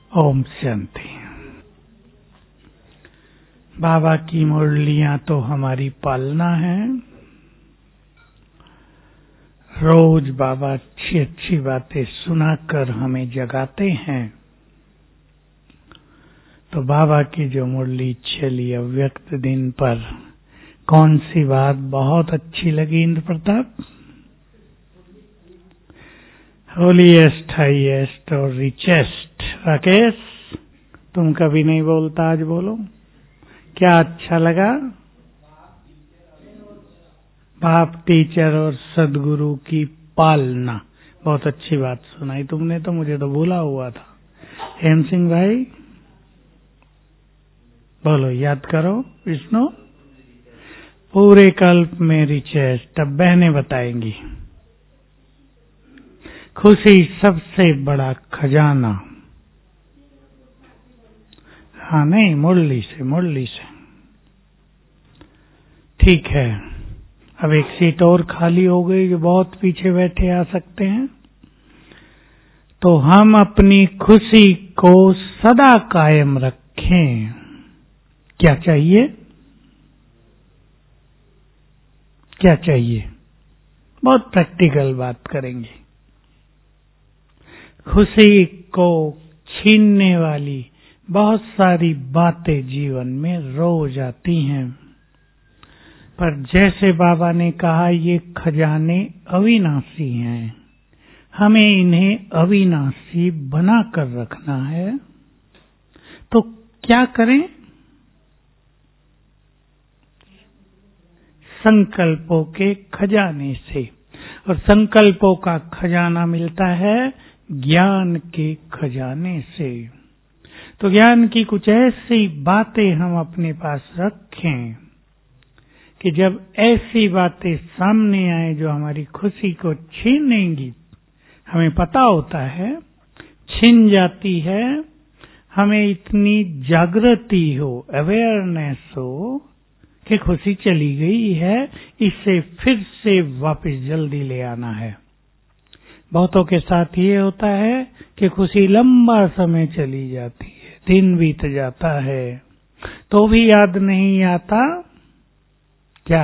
ओम शांति। बाबा की मुरलियां तो हमारी पालना है। रोज बाबा अच्छी अच्छी बातें सुनाकर हमें जगाते हैं। तो बाबा की जो मुरली चली अव्यक्त दिन पर, कौन सी बात बहुत अच्छी लगी इंद्र प्रताप? होलीएस्ट, हाईएस्ट और रिचेस्ट। राकेश, तुम कभी नहीं बोलता, आज बोलो क्या अच्छा लगा? बाप, टीचर और सदगुरु की पालना। बहुत अच्छी बात सुनाई तुमने, तो मुझे तो भूला हुआ था। हेम सिंह भाई बोलो, याद करो। विष्णु, पूरे कल्प में रिचेस्ट। अब बहनें बताएंगी। खुशी सबसे बड़ा खजाना। हाँ, नहीं, मुरली से। ठीक है, अब एक सीट और खाली हो गई, जो बहुत पीछे बैठे आ सकते हैं। तो हम अपनी खुशी को सदा कायम रखें। क्या चाहिए? क्या चाहिए? बहुत प्रैक्टिकल बात करेंगे। खुशी को छीनने वाली बहुत सारी बातें जीवन में रोज आती हैं, पर जैसे बाबा ने कहा, ये खजाने अविनाशी हैं, हमें इन्हें अविनाशी बना कर रखना है। तो क्या करें? संकल्पों के खजाने से। और संकल्पों का खजाना मिलता है ज्ञान के खजाने से। तो ज्ञान की कुछ ऐसी बातें हम अपने पास रखें कि जब ऐसी बातें सामने आए जो हमारी खुशी को छीनेंगी, हमें पता होता है छीन जाती है, हमें इतनी जागृति हो, अवेयरनेस हो कि खुशी चली गई है, इसे फिर से वापस जल्दी ले आना है। बहुतों के साथ ये होता है कि खुशी लंबा समय चली जाती है, दिन बीत जाता है, तो भी याद नहीं आता क्या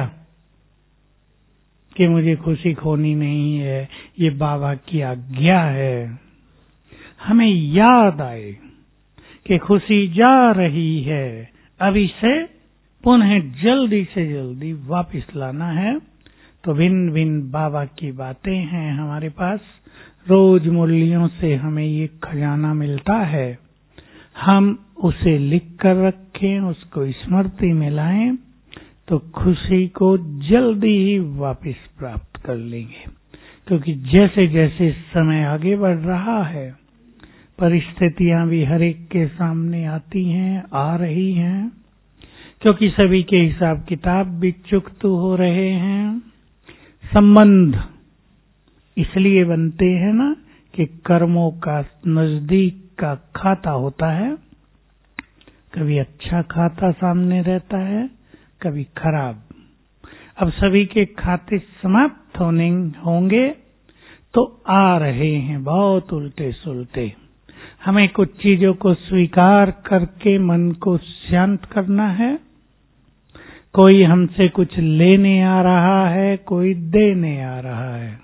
कि मुझे खुशी खोनी नहीं है, ये बाबा की आज्ञा है। हमें याद आए कि खुशी जा रही है, अब इसे पुनः जल्दी से जल्दी वापस लाना है। तो भिन्न भिन्न बाबा की बातें हैं हमारे पास। रोज मुरलियों से हमें ये खजाना मिलता है। हम उसे लिख कर रखें, उसको स्मृति में लाएं, तो खुशी को जल्दी ही वापस प्राप्त कर लेंगे। क्योंकि जैसे जैसे समय आगे बढ़ रहा है, परिस्थितियां भी हर एक के सामने आती हैं, आ रही हैं, क्योंकि सभी के हिसाब किताब भी चुकत हो रहे हैं। संबंध इसलिए बनते हैं ना कि कर्मों का नजदीक का खाता होता है। कभी अच्छा खाता सामने रहता है, कभी खराब। अब सभी के खाते समाप्त होंगे, तो आ रहे हैं बहुत उल्टे सुलटे। हमें कुछ चीजों को स्वीकार करके मन को शांत करना है। कोई हमसे कुछ लेने आ रहा है, कोई देने आ रहा है।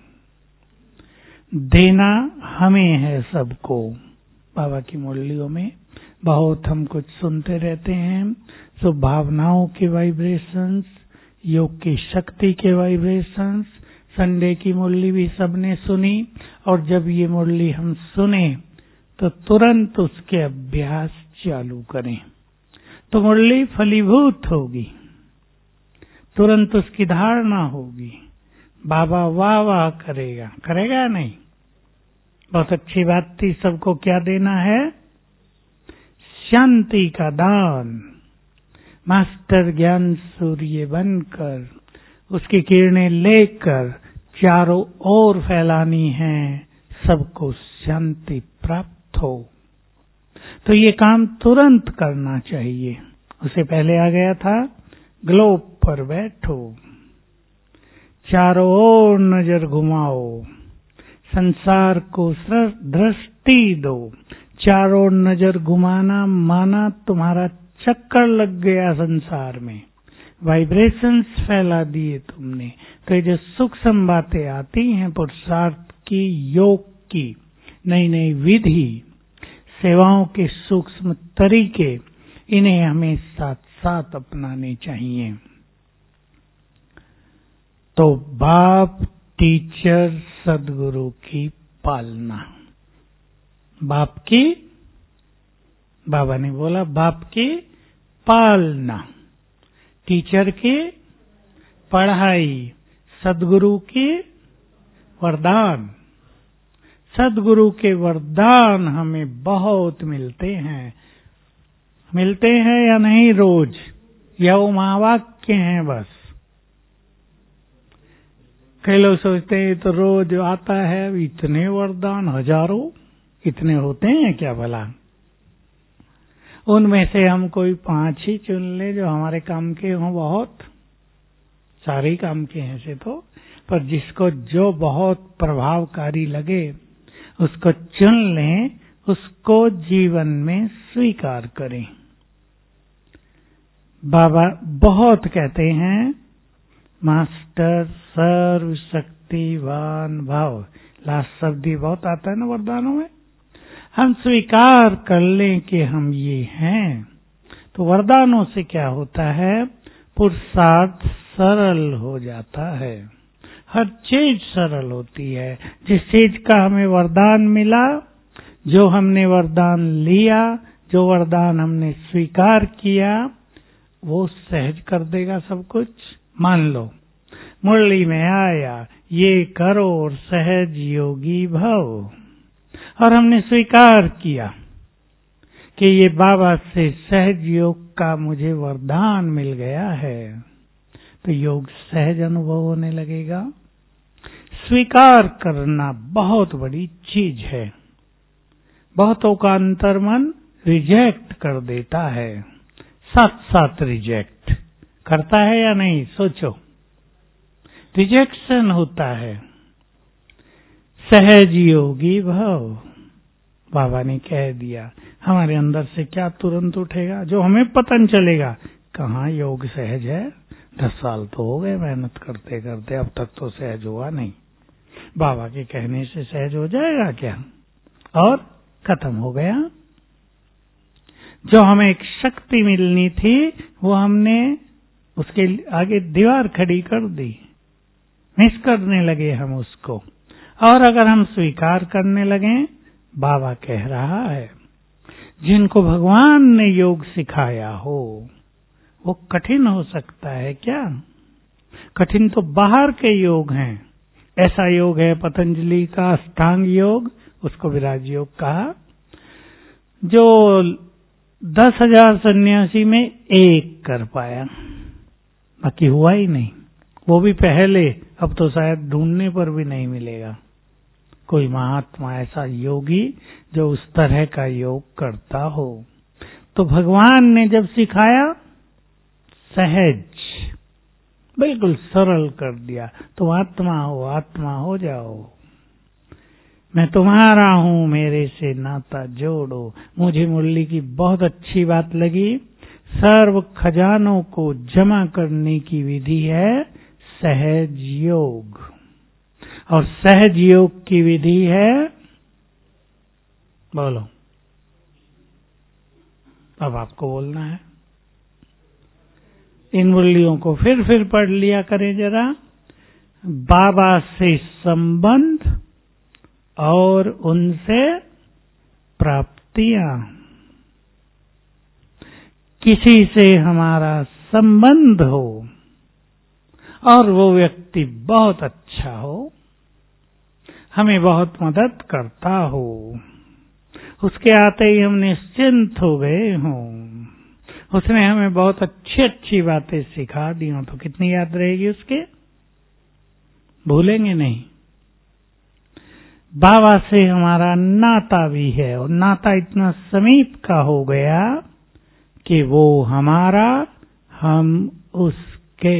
देना हमें है सबको। बाबा की मुरलियों में बहुत हम कुछ सुनते रहते हैं। तो भावनाओं के वाइब्रेशंस, योग की शक्ति के वाइब्रेशंस। संडे की मुरली भी सबने सुनी, और जब ये मुरली हम सुने तो तुरंत उसके अभ्यास चालू करें, तो मुरली फलीभूत होगी, तुरंत उसकी धारणा होगी। बाबा वाह वाह करेगा नहीं? बहुत अच्छी बात थी। सबको क्या देना है? शांति का दान। मास्टर ज्ञान सूर्य बनकर उसकी किरणें लेकर चारों ओर फैलानी है, सबको शांति प्राप्त हो। तो ये काम तुरंत करना चाहिए। उससे पहले आ गया था, ग्लोब पर बैठो, चारों ओर नजर घुमाओ, संसार को दृष्टि दो, चारों नजर घुमाना, माना तुम्हारा चक्कर लग गया संसार में, वाइब्रेशंस फैला दिए तुमने। तो ये जो सूक्ष्म बातें आती हैं पुरुषार्थ की, योग की, नई नई विधि, सेवाओं के सूक्ष्म तरीके, इन्हें हमें साथ साथ अपनाने चाहिए। तो बाप, टीचर, सदगुरु की पालना। बाप की, बाबा ने बोला बाप की पालना, टीचर की पढ़ाई, सदगुरु की वरदान। सदगुरु के वरदान हमें बहुत मिलते हैं। मिलते हैं या नहीं रोज, या वो महावाक्य हैं बस? कई लोग सोचते हैं तो रोज आता है, इतने वरदान हजारों, इतने होते हैं क्या भला? उनमें से हम कोई 5 ही चुन ले जो हमारे काम के हों। बहुत सारे काम के हैं से तो, पर जिसको जो बहुत प्रभावकारी लगे उसको चुन लें, उसको जीवन में स्वीकार करें। बाबा बहुत कहते हैं, मास्टर सर्वशक्तिवान भव, लास्ट शब्द ही बहुत आता है ना वरदानों में। हम स्वीकार कर लें कि हम ये हैं, तो वरदानों से क्या होता है, पुरुषार्थ सरल हो जाता है। हर चीज सरल होती है। जिस चीज का हमें वरदान मिला, जो हमने वरदान लिया, जो वरदान हमने स्वीकार किया, वो सहज कर देगा सब कुछ। मान लो मुरली में आया, ये करो और सहज योगी भव, और हमने स्वीकार किया कि ये बाबा से सहज योग का मुझे वरदान मिल गया है, तो योग सहज अनुभव होने लगेगा। स्वीकार करना बहुत बड़ी चीज है। बहुतों का अंतर्मन रिजेक्ट कर देता है, साथ साथ रिजेक्ट करता है या नहीं, सोचो। रिजेक्शन होता है। सहज योगी भव, बाबा ने कह दिया। हमारे अंदर से क्या तुरंत उठेगा, जो हमें पता नहीं चलेगा, कहाँ योग सहज है। 10 साल तो हो गए मेहनत करते करते, अब तक तो सहज हुआ नहीं। बाबा के कहने से सहज हो जाएगा क्या? और खत्म हो गया। जो हमें एक शक्ति मिलनी थी, वो हमने उसके आगे दीवार खड़ी कर दी, मिस करने लगे हम उसको। और अगर हम स्वीकार करने लगे, बाबा कह रहा है, जिनको भगवान ने योग सिखाया हो, वो कठिन हो सकता है क्या? कठिन तो बाहर के योग हैं। ऐसा योग है पतंजलि का अष्टांग योग, उसको विराज योग कहा, जो 10,000 सन्यासी में एक कर पाया, बाकी हुआ ही नहीं। वो भी पहले, अब तो शायद ढूंढने पर भी नहीं मिलेगा कोई महात्मा ऐसा योगी जो उस तरह का योग करता हो। तो भगवान ने जब सिखाया, सहज बिल्कुल सरल कर दिया, तो आत्मा हो जाओ, मैं तुम्हारा हूं, मेरे से नाता जोड़ो। मुझे मुरली की बहुत अच्छी बात लगी। सर्व खजानों को जमा करने की विधि है सहज योग, और सहज योग की विधि है, बोलो, अब आपको बोलना है। इन मुरलियों को फिर पढ़ लिया करें जरा। बाबा से संबंध और उनसे प्राप्तियां। किसी से हमारा संबंध हो और वो व्यक्ति बहुत अच्छा हो, हमें बहुत मदद करता हो, उसके आते ही हम निश्चिंत हो गए हों, उसने हमें बहुत अच्छी बातें सिखा दी हों, तो कितनी याद रहेगी उसके? भूलेंगे नहीं। बाबा से हमारा नाता भी है, और नाता इतना समीप का हो गया कि वो हमारा, हम उसके।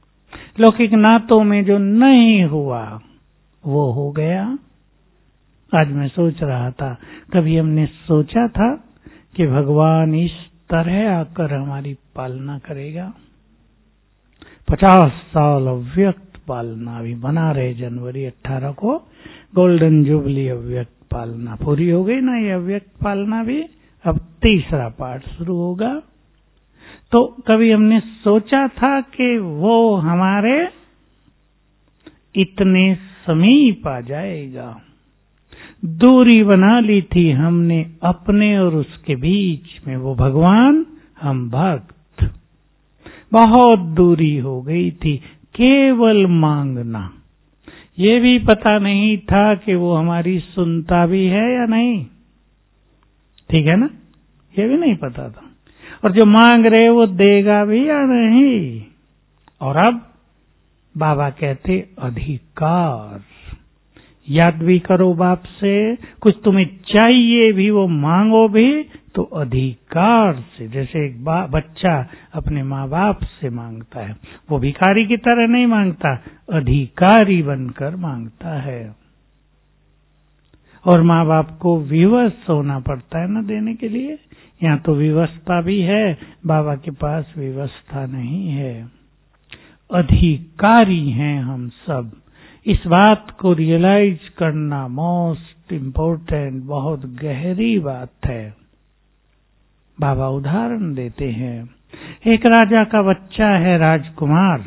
लौकिक नातों में जो नहीं हुआ वो हो गया, आज मैं सोच रहा था, कभी हमने सोचा था कि भगवान इस तरह आकर हमारी पालना करेगा? 50 साल अव्यक्त पालना अभी बना रहे। जनवरी 18 को गोल्डन जुबली अव्यक्त पालना पूरी हो गई ना। ये अव्यक्त पालना भी अब तीसरा पार्ट शुरू होगा। तो कभी हमने सोचा था कि वो हमारे इतने समीप आ जाएगा? दूरी बना ली थी हमने अपने और उसके बीच में, वो भगवान हम भक्त। बहुत दूरी हो गई थी। केवल मांगना, ये भी पता नहीं था कि वो हमारी सुनता भी है या नहीं। ठीक है ना, ये भी नहीं पता था। और जो मांग रहे वो देगा भी या नहीं। और अब बाबा कहते अधिकार। याद भी करो बाप से, कुछ तुम्हें चाहिए भी वो मांगो भी तो अधिकार से। जैसे एक बच्चा अपने माँ बाप से मांगता है, वो भिखारी की तरह नहीं मांगता, अधिकारी बनकर मांगता है। और माँ बाप को विवश होना पड़ता है ना देने के लिए। यहाँ तो विवशता भी है, बाबा के पास विवशता नहीं है। अधिकारी हैं हम सब। इस बात को रियलाइज करना मोस्ट इम्पोर्टेंट, बहुत गहरी बात है। बाबा उदाहरण देते हैं। एक राजा का बच्चा है, राजकुमार।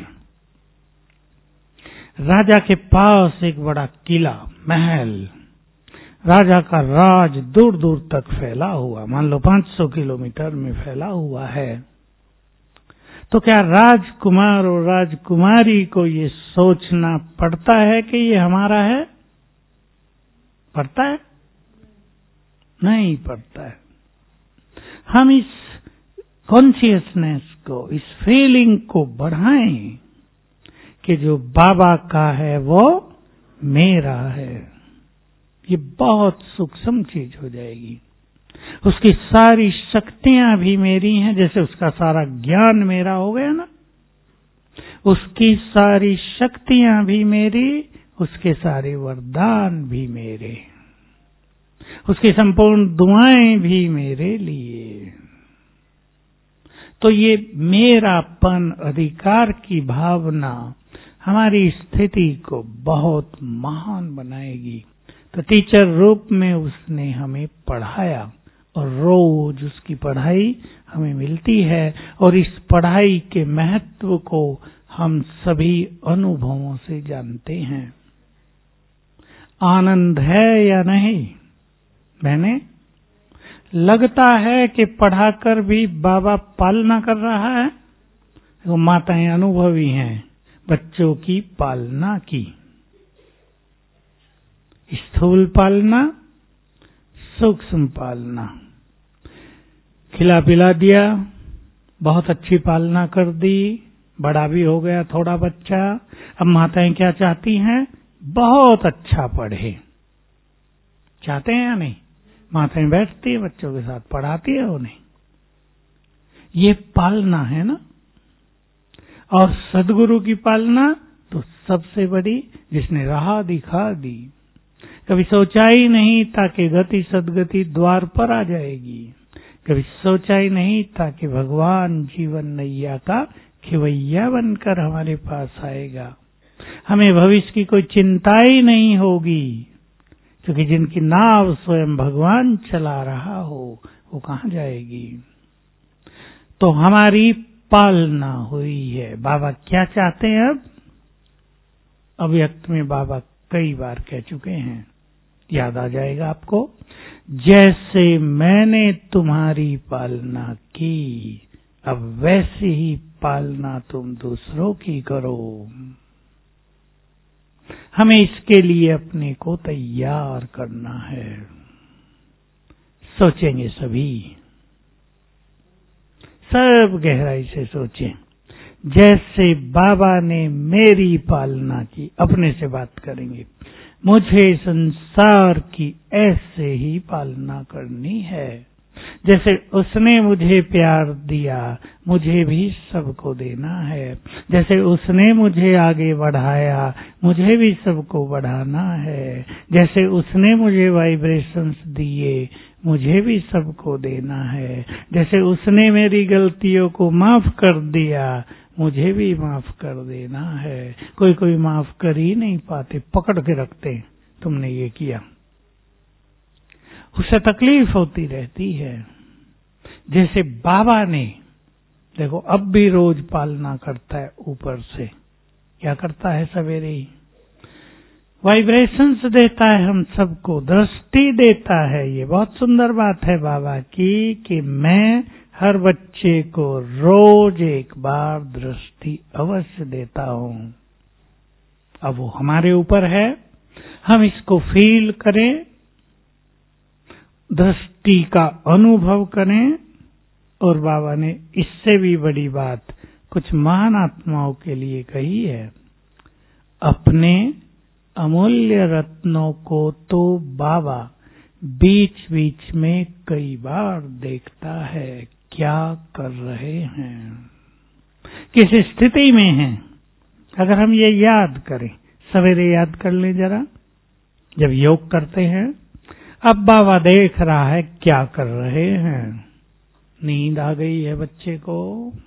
राजा के पास एक बड़ा किला, महल। राजा का राज दूर दूर तक फैला हुआ, मान लो 500 किलोमीटर में फैला हुआ है। तो क्या राजकुमार और राजकुमारी को ये सोचना पड़ता है कि ये हमारा है? पड़ता है? नहीं पड़ता है। हम इस कॉन्शियसनेस को, इस फीलिंग को बढ़ाएं कि जो बाबा का है वो मेरा है। ये बहुत सूक्ष्म चीज हो जाएगी। उसकी सारी शक्तियां भी मेरी हैं, जैसे उसका सारा ज्ञान मेरा हो गया ना। उसकी सारी शक्तियां भी मेरी, उसके सारे वरदान भी मेरे, उसकी संपूर्ण दुआएं भी मेरे लिए। तो ये मेरापन, अधिकार की भावना हमारी स्थिति को बहुत महान बनाएगी। तो टीचर रूप में उसने हमें पढ़ाया और रोज उसकी पढ़ाई हमें मिलती है। और इस पढ़ाई के महत्व को हम सभी अनुभवों से जानते हैं। आनंद है या नहीं बहने? लगता है कि पढ़ाकर भी बाबा पालना कर रहा है। वो माताएं अनुभवी हैं बच्चों की पालना की। स्थूल पालना, सूक्ष्म पालना। खिला पिला दिया, बहुत अच्छी पालना कर दी, बड़ा भी हो गया थोड़ा बच्चा। अब माताएं क्या चाहती हैं? बहुत अच्छा पढ़े। चाहते हैं या नहीं? माताएं बैठती है बच्चों के साथ, पढ़ाती है उन्हें। ये पालना है ना। और सदगुरु की पालना तो सबसे बड़ी, जिसने राह दिखा दी। कभी सोचा ही नहीं था कि गति सदगति द्वार पर आ जाएगी। कभी सोचा ही नहीं था कि भगवान जीवन नैया का खिवैया बनकर हमारे पास आएगा। हमें भविष्य की कोई चिंता ही नहीं होगी, क्योंकि जिनकी नाव स्वयं भगवान चला रहा हो वो कहाँ जाएगी। तो हमारी पालना हुई है। बाबा क्या चाहते हैं अब? अव्यक्त में बाबा कई बार कह चुके हैं, याद आ जाएगा आपको। जैसे मैंने तुम्हारी पालना की, अब वैसे ही पालना तुम दूसरों की करो। हमें इसके लिए अपने को तैयार करना है। सोचेंगे सभी, सब गहराई से सोचें। जैसे बाबा ने मेरी पालना की, अपने से बात करेंगे, मुझे संसार की ऐसे ही पालना करनी है। जैसे उसने मुझे प्यार दिया मुझे भी सबको देना है। जैसे उसने मुझे आगे बढ़ाया मुझे भी सबको बढ़ाना है। जैसे उसने मुझे वाइब्रेशंस दिए मुझे भी सबको देना है। जैसे उसने मेरी गलतियों को माफ कर दिया मुझे भी माफ कर देना है। कोई माफ कर ही नहीं पाते, पकड़ के रखते हैं, तुमने ये किया, उससे तकलीफ होती रहती है। जैसे बाबा ने देखो अब भी रोज पालना करता है, ऊपर से क्या करता है, सवेरे ही वाइब्रेशंस देता है, हम सबको दृष्टि देता है। ये बहुत सुंदर बात है बाबा की कि मैं हर बच्चे को रोज एक बार दृष्टि अवश्य देता हूं। अब वो हमारे ऊपर है, हम इसको फील करें, दृष्टि का अनुभव करें। और बाबा ने इससे भी बड़ी बात कुछ महान आत्माओं के लिए कही है, अपने अमूल्य रत्नों को तो बाबा बीच बीच में कई बार देखता है, क्या कर रहे हैं, किस स्थिति में हैं। अगर हम ये याद करें, सवेरे याद कर लें जरा, जब योग करते हैं, अब बाबा देख रहा है क्या कर रहे हैं। नींद आ गई है बच्चे को,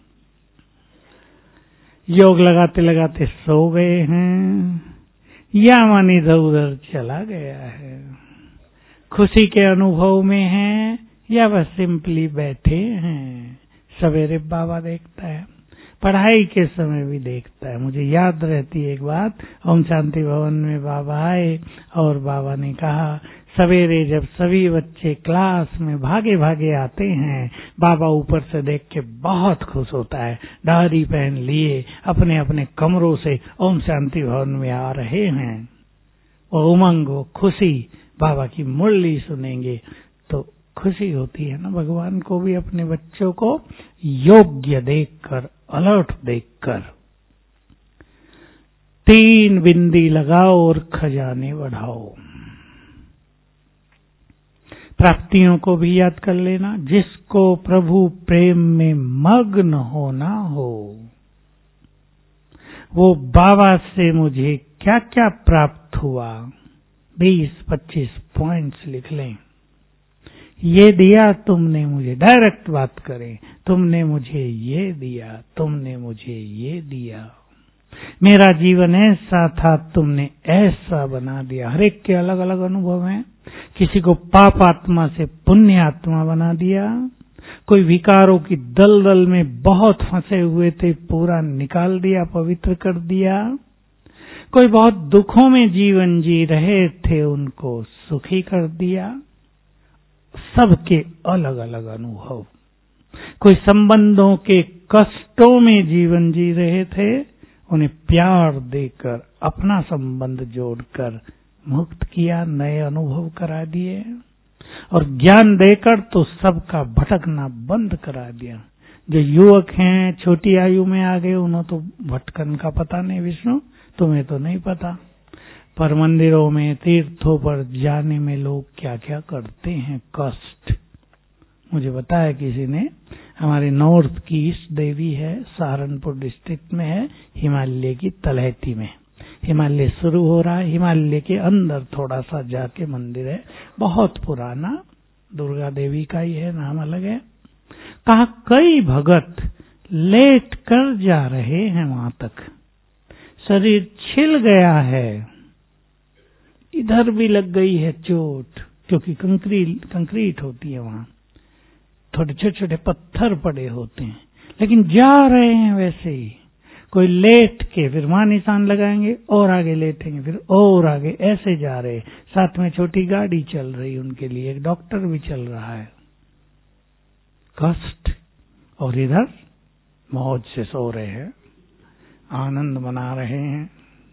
योग लगाते लगाते सो गए हैं, या मन इधर उधर चला गया है, खुशी के अनुभव में हैं, या बस सिंपली बैठे हैं। सवेरे बाबा देखता है, पढ़ाई के समय भी देखता है। मुझे याद रहती है एक बात, ओम शांति भवन में बाबा आए और बाबा ने कहा, सवेरे जब सभी बच्चे क्लास में भागे भागे आते हैं, बाबा ऊपर से देख के बहुत खुश होता है, डायरी पेन लिए अपने अपने कमरों से ओम शांति भवन में आ रहे हैं। वो उमंग, वो खुशी, बाबा की मुरली सुनेंगे तो खुशी होती है ना। भगवान को भी अपने बच्चों को योग्य देखकर, अलर्ट देखकर। 3 बिंदी लगाओ और खजाने बढ़ाओ। प्राप्तियों को भी याद कर लेना, जिसको प्रभु प्रेम में मग्न होना हो, वो बाबा से मुझे क्या क्या प्राप्त हुआ, 20-25 पॉइंट्स लिख लें। ये दिया तुमने मुझे, डायरेक्ट बात करें, तुमने मुझे ये दिया, तुमने मुझे ये दिया, मेरा जीवन ऐसा था, तुमने ऐसा बना दिया। हर एक के अलग अलग अनुभव हैं। किसी को पाप आत्मा से पुण्य आत्मा बना दिया, कोई विकारों की दलदल में बहुत फंसे हुए थे, पूरा निकाल दिया, पवित्र कर दिया। कोई बहुत दुखों में जीवन जी रहे थे, उनको सुखी कर दिया। सबके अलग अलग अनुभव। कोई संबंधों के कष्टों में जीवन जी रहे थे, उन्हें प्यार देकर, अपना संबंध जोड़कर मुक्त किया, नए अनुभव करा दिए। और ज्ञान देकर तो सबका भटकना बंद करा दिया। जो युवक हैं, छोटी आयु में आ गए, उन्हें तो भटकन का पता नहीं। विष्णु, तुम्हें तो नहीं पता, पर मंदिरों में, तीर्थों पर जाने में लोग क्या क्या करते हैं, कष्ट। मुझे बताया किसी ने, हमारे नॉर्थ की ईस्ट देवी है, सहारनपुर डिस्ट्रिक्ट में है, हिमालय की तलहटी में। हिमालय शुरू हो रहा है, हिमालय के अंदर थोड़ा सा जाके मंदिर है, बहुत पुराना, दुर्गा देवी का ही है, नाम अलग है। कहा कई भगत लेट कर जा रहे हैं वहां तक, शरीर छिल गया है, इधर भी लग गई है चोट, क्योंकि कंक्रीट होती है वहां, थोड़े छोटे छोटे पत्थर पड़े होते हैं, लेकिन जा रहे हैं वैसे ही। कोई लेट के फिर वहां निशान लगाएंगे, और आगे लेटेंगे, फिर और आगे, ऐसे जा रहे। साथ में छोटी गाड़ी चल रही उनके लिए, एक डॉक्टर भी चल रहा है। कष्ट, और इधर मौज से सो रहे हैं, आनंद मना रहे हैं।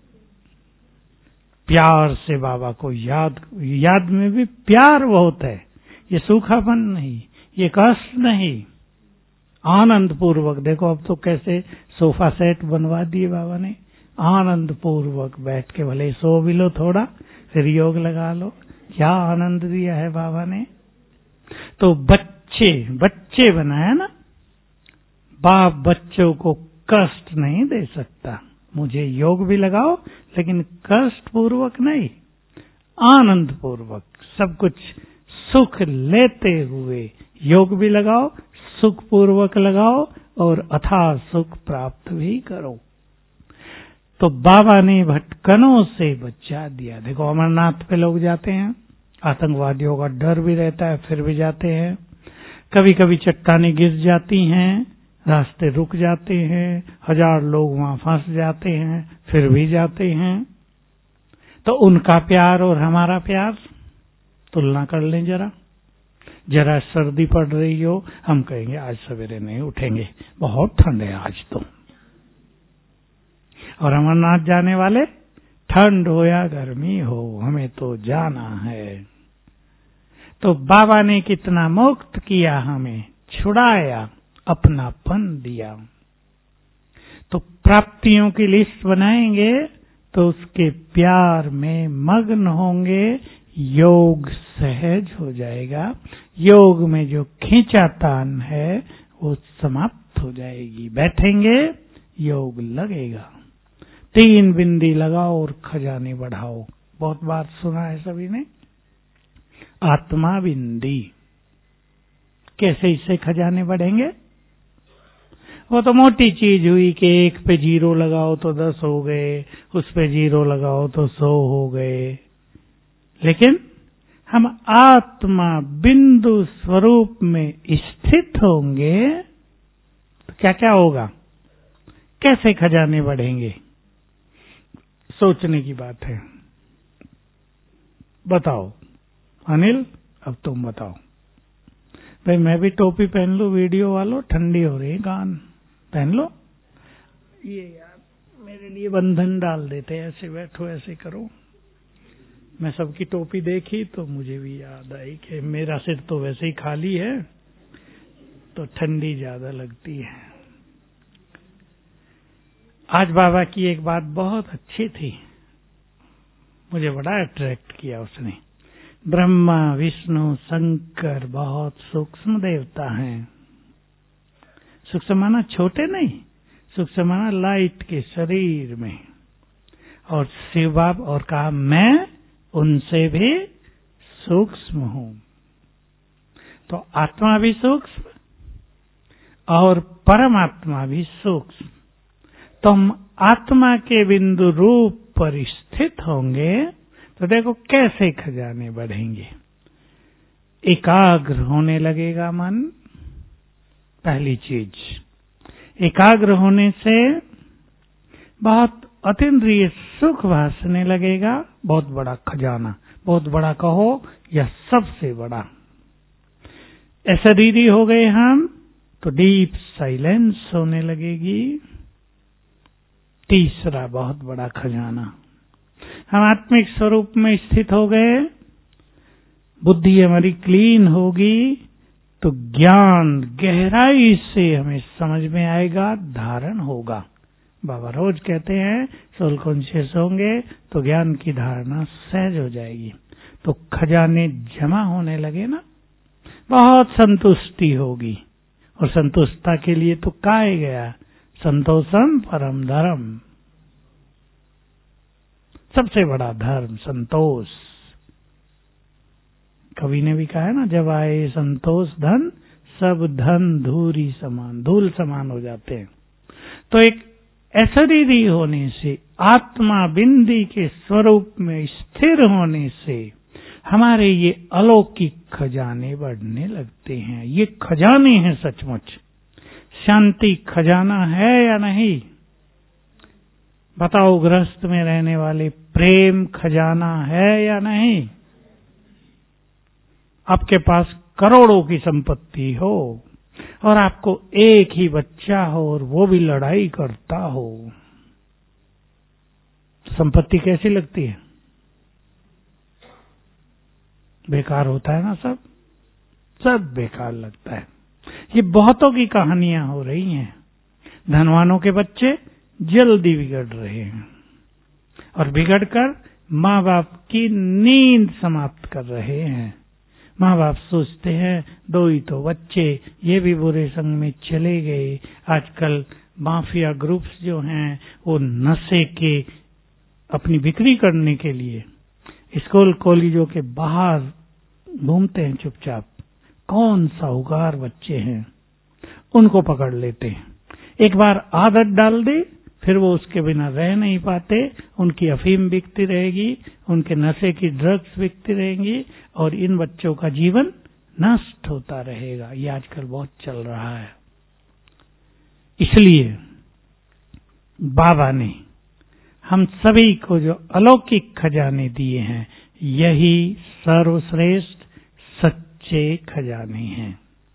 प्यार से बाबा को याद में भी प्यार बहुत है, ये सूखापन नहीं, ये कष्ट नहीं, आनंद पूर्वक। देखो अब तो कैसे सोफा सेट बनवा दिए बाबा ने, आनंद पूर्वक बैठ के भले सो भी लो थोड़ा, फिर योग लगा लो। क्या आनंद दिया है बाबा ने। तो बच्चे बनाया ना, बाप बच्चों को कष्ट नहीं दे सकता। मुझे योग भी लगाओ, लेकिन कष्ट पूर्वक नहीं, आनंद पूर्वक, सब कुछ सुख लेते हुए योग भी लगाओ, सुख पूर्वक लगाओ और अथाह सुख प्राप्त भी करो। तो बाबा ने भटकनों से बचा दिया। देखो अमरनाथ पे लोग जाते हैं, आतंकवादियों का डर भी रहता है, फिर भी जाते हैं। कभी कभी चट्टानें गिर जाती हैं, रास्ते रुक जाते हैं, 1000 लोग वहां फंस जाते हैं, फिर भी जाते हैं। तो उनका प्यार और हमारा प्यार तुलना कर लें जरा। जरा सर्दी पड़ रही हो, हम कहेंगे आज सवेरे नहीं उठेंगे, बहुत ठंड है आज तो। और अमरनाथ जाने वाले, ठंड हो या गर्मी हो, हमें तो जाना है। तो बाबा ने कितना मुक्त किया, हमें छुड़ाया, अपनापन दिया। तो प्राप्तियों की लिस्ट बनाएंगे तो उसके प्यार में मग्न होंगे, योग सहज हो जाएगा। योग में जो खींचातान है वो समाप्त हो जाएगी। बैठेंगे, योग लगेगा। 3 बिंदी लगाओ और खजाने बढ़ाओ। बहुत बार सुना है सभी ने, आत्मा बिंदी। कैसे इससे खजाने बढ़ेंगे? वो तो मोटी चीज हुई कि 1 पे 0 लगाओ तो 10 हो गए, उस पे 0 लगाओ तो 100 हो गए। लेकिन हम आत्मा बिंदु स्वरूप में स्थित होंगे तो क्या क्या होगा, कैसे खजाने बढ़ेंगे? सोचने की बात है। बताओ अनिल, अब तुम बताओ। भाई मैं भी टोपी पहन लूं, वीडियो वालों, ठंडी हो रही है, कान पहन लो। ये यार मेरे लिए बंधन डाल देते, ऐसे बैठो, ऐसे करो। मैं सबकी टोपी देखी तो मुझे भी याद आई कि मेरा सिर तो वैसे ही खाली है, तो ठंडी ज्यादा लगती है। आज बाबा की एक बात बहुत अच्छी थी, मुझे बड़ा अट्रैक्ट किया उसने। ब्रह्मा विष्णु शंकर बहुत सूक्ष्म देवता हैं। सूक्ष्म माना छोटे नहीं, सूक्ष्म माना लाइट के शरीर में। और शिव बाब और कहा मैं उनसे भी सूक्ष्म हूं। तो आत्मा भी सूक्ष्म और परमात्मा भी सूक्ष्म। तो हम आत्मा के बिंदु रूप पर स्थित होंगे तो देखो कैसे खजाने बढ़ेंगे। एकाग्र होने लगेगा मन, पहली चीज। एकाग्र होने से बहुत अतीन्द्रिय सुख भासने लगेगा। बहुत बड़ा खजाना, बहुत बड़ा कहो या सबसे बड़ा। ऐसा दीदी हो गए हम तो डीप साइलेंस होने लगेगी। तीसरा बहुत बड़ा खजाना, हम आत्मिक स्वरूप में स्थित हो गए, बुद्धि हमारी क्लीन होगी तो ज्ञान गहराई से हमें समझ में आएगा, धारण होगा। बाबा रोज कहते हैं सोल कॉन्शियस होंगे तो ज्ञान की धारणा सहज हो जाएगी। तो खजाने जमा होने लगे ना, बहुत संतुष्टि होगी। और संतुष्टता के लिए तो कहा गया, संतोषम परम धर्म। सबसे बड़ा धर्म संतोष। कवि ने भी कहा है ना, जब आए संतोष धन, सब धन धूरी समान, धूल समान हो जाते हैं। तो एक ऐश्वर्य होने से, आत्मा बिंदी के स्वरूप में स्थिर होने से हमारे ये अलौकिक खजाने बढ़ने लगते हैं। ये खजाने हैं सचमुच। शांति खजाना है या नहीं? बताओ, गृहस्थ में रहने वाले प्रेम खजाना है या नहीं? आपके पास करोड़ों की संपत्ति हो और आपको एक ही बच्चा हो और वो भी लड़ाई करता हो, संपत्ति कैसी लगती है? बेकार होता है ना, सब बेकार लगता है। ये बहुतों की कहानियां हो रही हैं। धनवानों के बच्चे जल्दी बिगड़ रहे हैं और बिगड़कर माँ बाप की नींद समाप्त कर रहे हैं। माँ बाप सोचते हैं 2 ही तो बच्चे, ये भी बुरे संग में चले गए। आजकल माफिया ग्रुप्स जो हैं वो नशे के अपनी बिक्री करने के लिए स्कूल कॉलेजों के बाहर घूमते हैं चुपचाप। कौन साहूकार बच्चे हैं उनको पकड़ लेते हैं। एक बार आदत डाल दे फिर वो उसके बिना रह नहीं पाते। उनकी अफीम बिकती रहेगी, उनके नशे की ड्रग्स बिकती रहेंगी और इन बच्चों का जीवन नष्ट होता रहेगा। ये आजकल बहुत चल रहा है। इसलिए बाबा ने हम सभी को जो अलौकिक खजाने दिए हैं, यही सर्वश्रेष्ठ सच्चे खजाने हैं।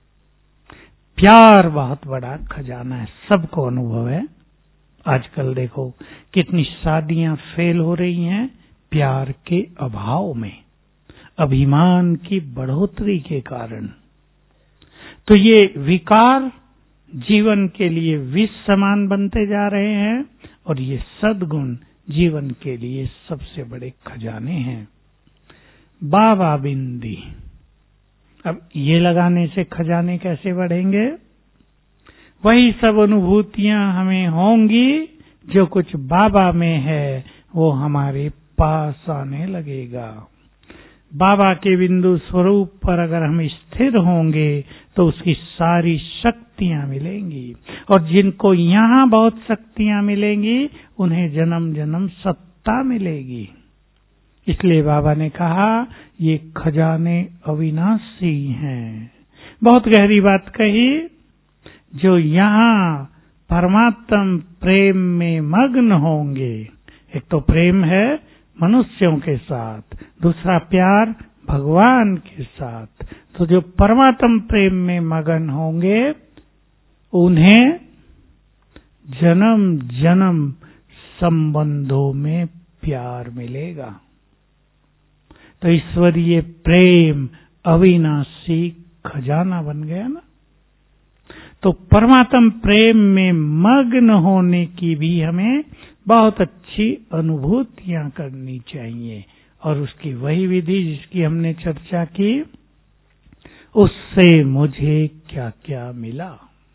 प्यार बहुत बड़ा खजाना है, सबको अनुभव है। आजकल देखो कितनी शादियां फेल हो रही हैं प्यार के अभाव में, अभिमान की बढ़ोतरी के कारण। तो ये विकार जीवन के लिए विष समान बनते जा रहे हैं और ये सद्गुण जीवन के लिए सबसे बड़े खजाने हैं। बाबा बिंदी, अब ये लगाने से खजाने कैसे बढ़ेंगे? वही सब अनुभूतियां हमें होंगी जो कुछ बाबा में है वो हमारे पास आने लगेगा। बाबा के बिंदु स्वरूप पर अगर हम स्थिर होंगे तो उसकी सारी शक्तियां मिलेंगी और जिनको यहाँ बहुत शक्तियां मिलेंगी उन्हें जन्म जन्म सत्ता मिलेगी। इसलिए बाबा ने कहा ये खजाने अविनाशी हैं। बहुत गहरी बात कही। जो यहाँ परमात्म प्रेम में मग्न होंगे, एक तो प्रेम है मनुष्यों के साथ, दूसरा प्यार भगवान के साथ, तो जो परमात्म प्रेम में मगन होंगे उन्हें जन्म जन्म संबंधों में प्यार मिलेगा। तो ईश्वरीय प्रेम अविनाशी खजाना बन गया ना। तो परमात्म प्रेम में मग्न होने की भी हमें बहुत अच्छी अनुभूतियां करनी चाहिए और उसकी वही विधि जिसकी हमने चर्चा की, उससे मुझे क्या क्या मिला,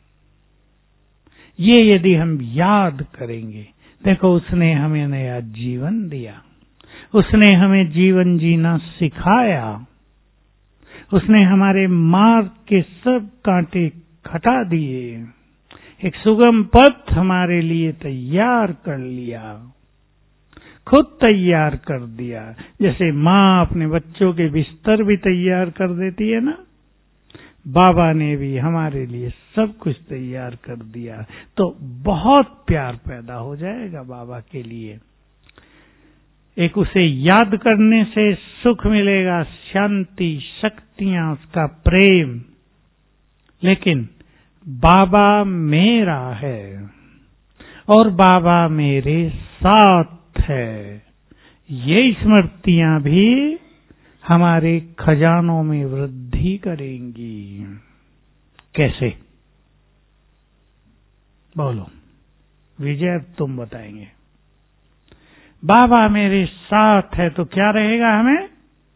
ये यदि हम याद करेंगे। देखो उसने हमें नया जीवन दिया, उसने हमें जीवन जीना सिखाया, उसने हमारे मार्ग के सब कांटे हटा दिए, एक सुगम पथ हमारे लिए तैयार कर लिया, खुद तैयार कर दिया। जैसे माँ अपने बच्चों के बिस्तर भी तैयार कर देती है ना, बाबा ने भी हमारे लिए सब कुछ तैयार कर दिया। तो बहुत प्यार पैदा हो जाएगा बाबा के लिए। एक उसे याद करने से सुख मिलेगा, शांति, शक्तियां, उसका प्रेम। लेकिन बाबा मेरा है और बाबा मेरे साथ है, ये स्मृतियां भी हमारे खजानों में वृद्धि करेंगी। कैसे? बोलो विजय, तुम बताएंगे। बाबा मेरे साथ है तो क्या रहेगा हमें?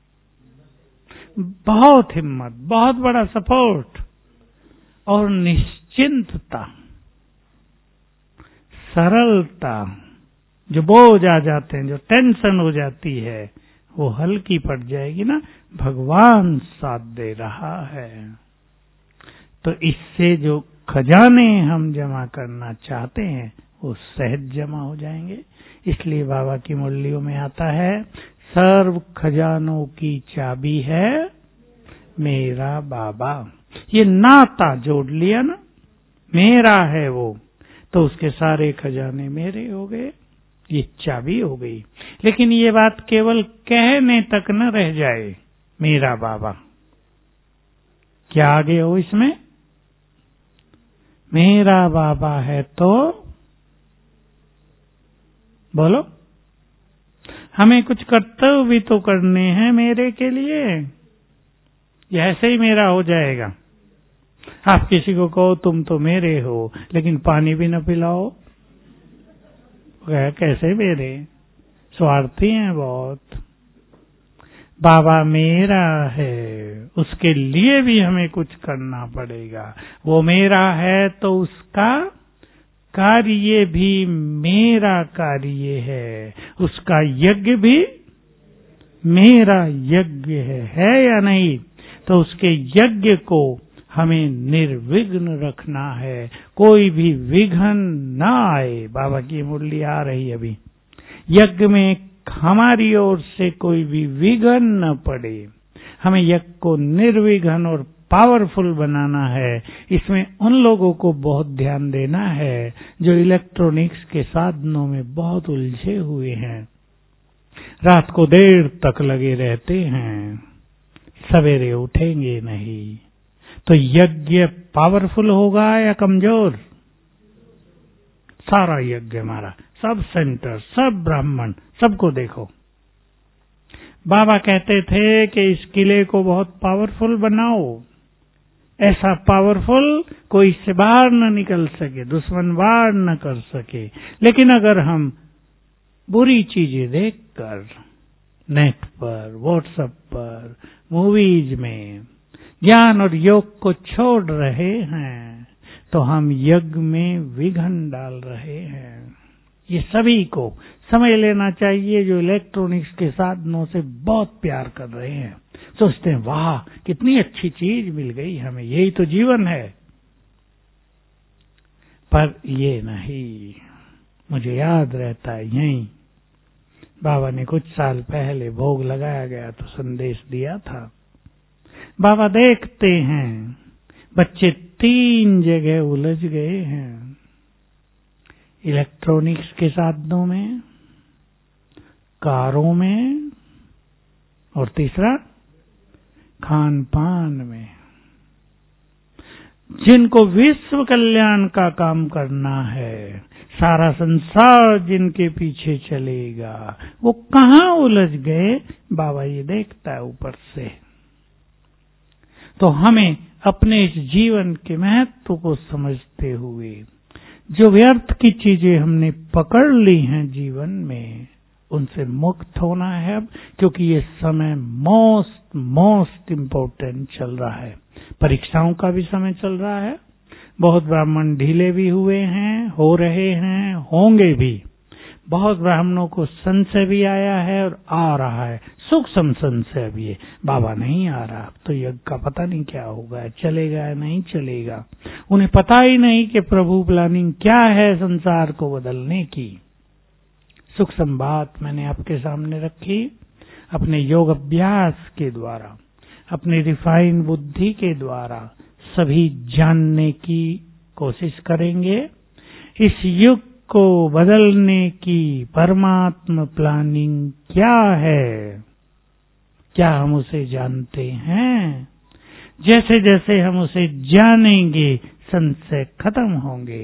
बहुत हिम्मत, बहुत बड़ा सपोर्ट और निश्चिंतता, सरलता। जो बोझ आ जाते हैं, जो टेंशन हो जाती है, वो हल्की पड़ जाएगी ना। भगवान साथ दे रहा है। तो इससे जो खजाने हम जमा करना चाहते हैं वो सहज जमा हो जाएंगे। इसलिए बाबा की मुरलियों में आता है, सर्व खजानों की चाबी है मेरा बाबा। ये नाता जोड़ लिया ना, मेरा है वो, तो उसके सारे खजाने मेरे हो गए, ये चाबी हो गई। लेकिन ये बात केवल कहने तक न रह जाए, मेरा बाबा। क्या आगे हो इसमें? मेरा बाबा है तो बोलो, हमें कुछ कर्तव्य भी तो करने हैं मेरे के लिए। ये ऐसे ही मेरा हो जाएगा? आप किसी को कहो तुम तो मेरे हो, लेकिन पानी भी न पिलाओ, कैसे मेरे? स्वार्थी हैं बहुत। बाबा मेरा है, उसके लिए भी हमें कुछ करना पड़ेगा। वो मेरा है तो उसका कार्य भी मेरा कार्य है, उसका यज्ञ भी मेरा यज्ञ है या नहीं? तो उसके यज्ञ को हमें निर्विघ्न रखना है, कोई भी विघ्न ना आए। बाबा की मुरली आ रही अभी। यज्ञ में हमारी ओर से कोई भी विघ्न न पड़े। हमें यज्ञ को निर्विघ्न और पावरफुल बनाना है। इसमें उन लोगों को बहुत ध्यान देना है जो इलेक्ट्रॉनिक्स के साधनों में बहुत उलझे हुए हैं, रात को देर तक लगे रहते हैं, सवेरे उठेंगे नहीं। तो यज्ञ पावरफुल होगा या कमजोर? सारा यज्ञ हमारा, सब सेंटर, सब ब्राह्मण, सबको देखो। बाबा कहते थे कि इस किले को बहुत पावरफुल बनाओ, ऐसा पावरफुल कोई इससे बाहर न निकल सके, दुश्मन वार न कर सके। लेकिन अगर हम बुरी चीजें देखकर नेट पर, व्हाट्सएप पर, मूवीज में ज्ञान और योग को छोड़ रहे हैं तो हम यज्ञ में विघ्न डाल रहे हैं। ये सभी को समझ लेना चाहिए जो इलेक्ट्रॉनिक्स के साधनों से बहुत प्यार कर रहे हैं। सोचते हैं वाह कितनी अच्छी चीज मिल गई हमें, यही तो जीवन है। पर ये नहीं, मुझे याद रहता है यही बाबा ने कुछ साल पहले भोग लगाया गया तो संदेश दिया था। बाबा देखते हैं बच्चे 3 जगह उलझ गए हैं, इलेक्ट्रॉनिक्स के साधनों में, कारों में, और तीसरा खान पान में। जिनको विश्व कल्याण का काम करना है, सारा संसार जिनके पीछे चलेगा, वो कहाँ उलझ गए बाबा ये देखता है ऊपर से। तो हमें अपने इस जीवन के महत्व को समझते हुए जो व्यर्थ की चीजें हमने पकड़ ली हैं जीवन में, उनसे मुक्त होना है अब, क्योंकि ये समय मोस्ट इम्पोर्टेंट चल रहा है। परीक्षाओं का भी समय चल रहा है, बहुत ब्राह्मण ढीले भी हुए हैं, हो रहे हैं, होंगे भी। बहुत ब्राह्मणों को संशय भी आया है और आ रहा है, सूक्ष्म संशय भी है, बाबा नहीं आ रहा तो यज्ञ का पता नहीं क्या होगा, चलेगा या नहीं चलेगा। उन्हें पता ही नहीं कि प्रभु प्लानिंग क्या है संसार को बदलने की। सूक्ष्म बात मैंने आपके सामने रखी, अपने योग अभ्यास के द्वारा, अपनी रिफाइन बुद्धि के द्वारा सभी जानने की कोशिश करेंगे। इस युग को बदलने की परमात्मा प्लानिंग क्या है, क्या हम उसे जानते हैं? जैसे जैसे हम उसे जानेंगे संशय खत्म होंगे।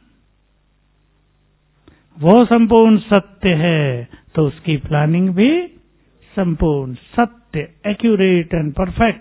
वो संपूर्ण सत्य है तो उसकी प्लानिंग भी संपूर्ण सत्य, एक्यूरेट एंड परफेक्ट।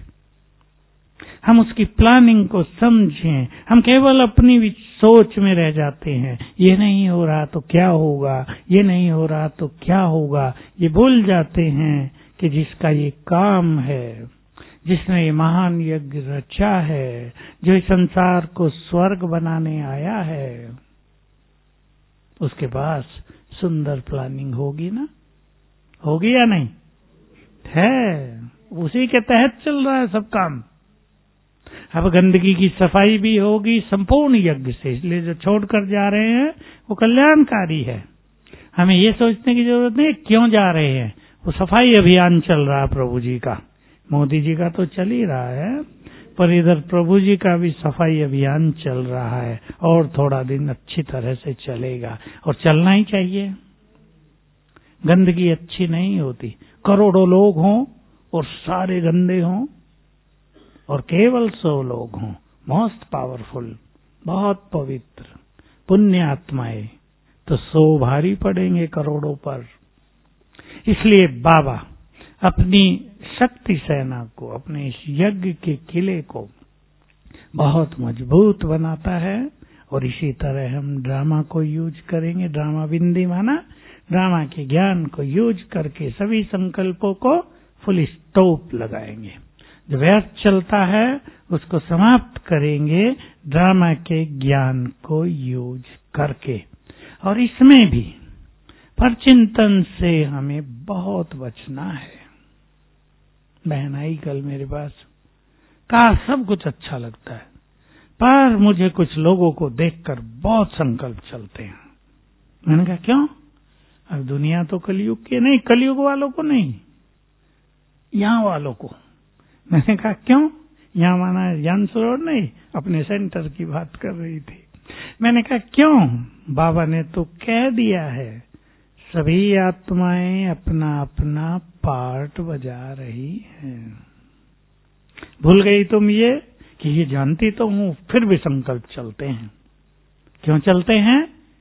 हम उसकी प्लानिंग को समझें। हम केवल अपनी सोच में रह जाते हैं, ये नहीं हो रहा तो क्या होगा, ये नहीं हो रहा तो क्या होगा। ये भूल जाते हैं कि जिसका ये काम है, जिसने ये महान यज्ञ रचा है, जो इस संसार को स्वर्ग बनाने आया है, उसके पास सुंदर प्लानिंग होगी ना, होगी या नहीं? है, उसी के तहत चल रहा है सब काम। अब गंदगी की सफाई भी होगी संपूर्ण यज्ञ से, इसलिए जो छोड़कर जा रहे हैं वो कल्याणकारी है। हमें ये सोचने की जरूरत नहीं क्यों जा रहे हैं। वो सफाई अभियान चल रहा है प्रभु जी का, मोदी जी का तो चल ही रहा है, पर इधर प्रभु जी का भी सफाई अभियान चल रहा है और थोड़ा दिन अच्छी तरह से चलेगा, और चलना ही चाहिए। गंदगी अच्छी नहीं होती, करोड़ों लोग हों और सारे गंदे हों, और केवल 100 लोग हों मोस्ट पावरफुल, बहुत पवित्र पुण्य आत्माएं, तो 100 भारी पड़ेंगे करोड़ों पर। इसलिए बाबा अपनी शक्ति सेना को, अपने इस यज्ञ के किले को बहुत मजबूत बनाता है। और इसी तरह हम ड्रामा को यूज करेंगे, ड्रामा बिंदी माना ड्रामा के ज्ञान को यूज करके सभी संकल्पों को फुल स्टॉप लगाएंगे। जो व्यर्थ चलता है उसको समाप्त करेंगे ड्रामा के ज्ञान को यूज करके। और इसमें भी परचिंतन से हमें बहुत बचना है। बहन आई कल मेरे पास, कहा सब कुछ अच्छा लगता है पर मुझे कुछ लोगों को देखकर बहुत संकल्प चलते हैं। मैंने कहा क्यों? अब दुनिया तो कलयुग की नहीं, कलयुग वालों को नहीं, यहाँ वालों को। मैंने कहा क्यों? यहाँ माना ज्ञान सरोवर नहीं, अपने सेंटर की बात कर रही थी। मैंने कहा क्यों? बाबा ने तो कह दिया है सभी आत्माएं अपना अपना पार्ट बजा रही हैं। भूल गई तुम ये कि ये जानती तो हूं, फिर भी संकल्प चलते हैं। क्यों चलते हैं?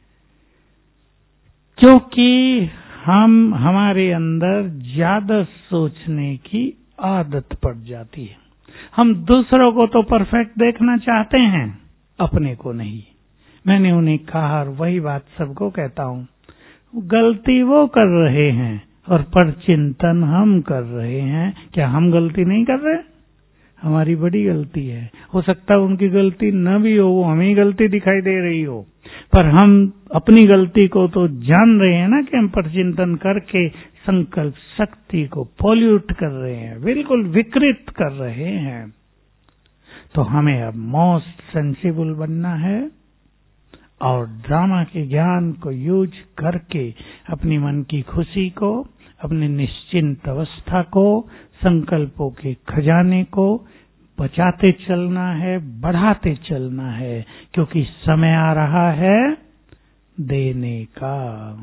क्योंकि हमारे अंदर ज्यादा सोचने की आदत पड़ जाती है। हम दूसरों को तो परफेक्ट देखना चाहते हैं, अपने को नहीं। मैंने उन्हें कहा और वही बात सबको कहता हूं, गलती वो कर रहे हैं और परचिंतन हम कर रहे हैं। क्या हम गलती नहीं कर रहे? हमारी बड़ी गलती है। हो सकता है उनकी गलती न भी हो, वो हमें गलती दिखाई दे रही हो, पर हम अपनी गलती को तो जान रहे हैं ना कि हम परचिंतन करके संकल्प शक्ति को पॉल्यूट कर रहे हैं, बिल्कुल विकृत कर रहे हैं। तो हमें अब मोस्ट सेंसिबल बनना है और ड्रामा के ज्ञान को यूज करके अपनी मन की खुशी को, अपने निश्चिंत अवस्था को, संकल्पों के खजाने को बचाते चलना है, बढ़ाते चलना है, क्योंकि समय आ रहा है देने का।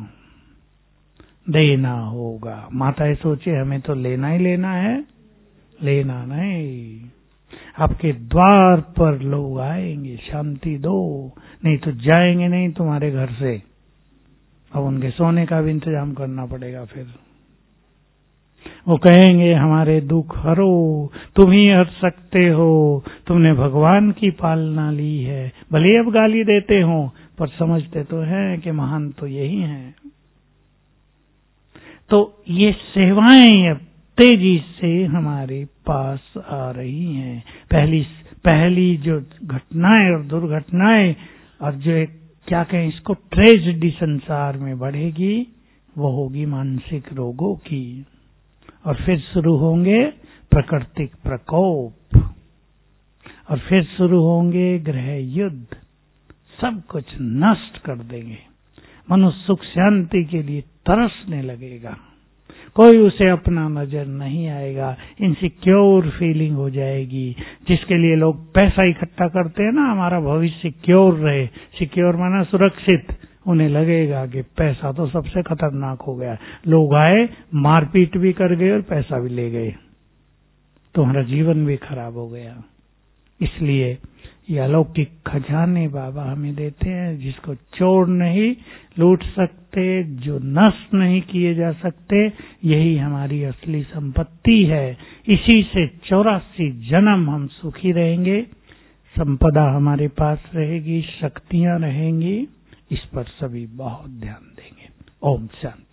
देना होगा। माताएं सोचे हमें तो लेना ही लेना है, लेना नहीं। आपके द्वार पर लोग आएंगे, शांति दो, नहीं तो जाएंगे नहीं तुम्हारे घर से। अब उनके सोने का भी इंतजाम करना पड़ेगा। फिर वो कहेंगे हमारे दुख हरो, तुम ही हर सकते हो, तुमने भगवान की पालना ली है। भले अब गाली देते हो पर समझते तो हैं कि महान तो यही हैं। तो ये सेवाएं अब तेजी से हमारे पास आ रही हैं। पहली जो घटनाएं और दुर्घटनाएं और जो एक क्या कहें इसको ट्रेजेडी संसार में बढ़ेगी, वो होगी मानसिक रोगों की। और फिर शुरू होंगे प्राकृतिक प्रकोप, और फिर शुरू होंगे ग्रह युद्ध। सब कुछ नष्ट कर देंगे। मनुष्य सुख शांति के लिए तरसने लगेगा, कोई उसे अपना नजर नहीं आएगा, इनसिक्योर फीलिंग हो जाएगी। जिसके लिए लोग पैसा इकट्ठा करते हैं ना, हमारा भविष्य सिक्योर रहे, सिक्योर माना सुरक्षित, उन्हें लगेगा कि पैसा तो सबसे खतरनाक हो गया। लोग आए, मारपीट भी कर गए और पैसा भी ले गए, तुम्हारा जीवन भी खराब हो गया। इसलिए ये अलौकिक खजाने बाबा हमें देते हैं, जिसको चोर नहीं लूट सकते, जो नष्ट नहीं किए जा सकते। यही हमारी असली संपत्ति है। इसी से 84 जन्म हम सुखी रहेंगे, संपदा हमारे पास रहेगी, शक्तियां रहेंगी। इस पर सभी बहुत ध्यान देंगे। ओम शांति।